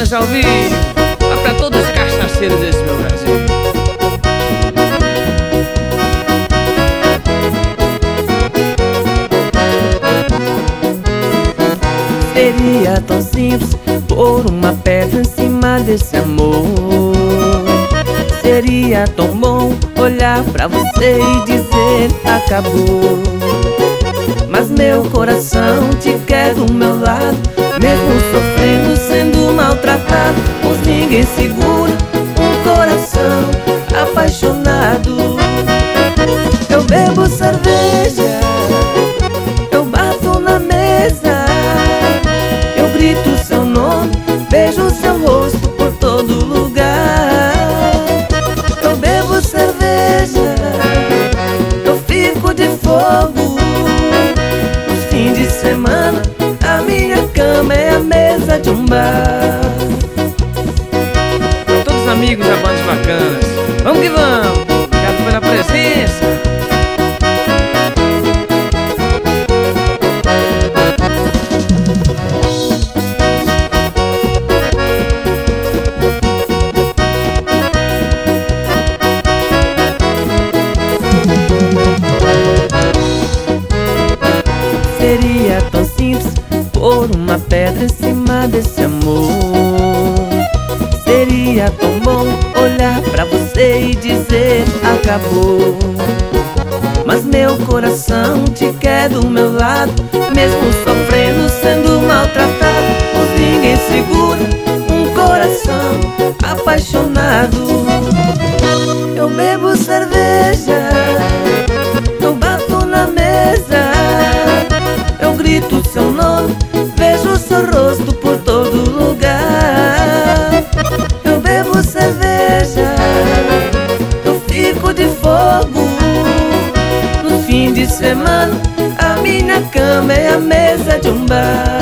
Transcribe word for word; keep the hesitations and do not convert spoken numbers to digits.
Bacanas ao vivo, lá pra todos os cachaceiros desse meu Brasil. Seria tão simples pôr uma pedra em cima desse amor. Seria tão bom olhar pra você e dizer acabou. Mas meu coração te quer do meu lado, mesmo sofrendo, sendo maltratado. Pois ninguém segura um coração apaixonado. Eu bebo cerveja, eu bato na mesa, eu grito seu nome, vejo seu rosto por todo lugar. Eu bebo cerveja, eu fico de fogo. Nos fins de semana, a minha cama é a mesa de um bar. Pra todos os amigos da Bandas Bacanas, vamos que vamos! Obrigado pela presença. Seria tão simples pôr uma pedra em cima desse amor. Seria tão bom olhar pra você e dizer acabou. Mas meu coração te quer do meu lado, mesmo sofrendo, sendo maltratado. Pois ninguém segura um coração apaixonado. Eu bebo cerveja, eu bato na mesa, eu grito seu nome, vejo seu rosto por todo lugar. Eu bebo cerveja, eu fico de fogo. No fim de semana, a minha cama é a mesa de um bar.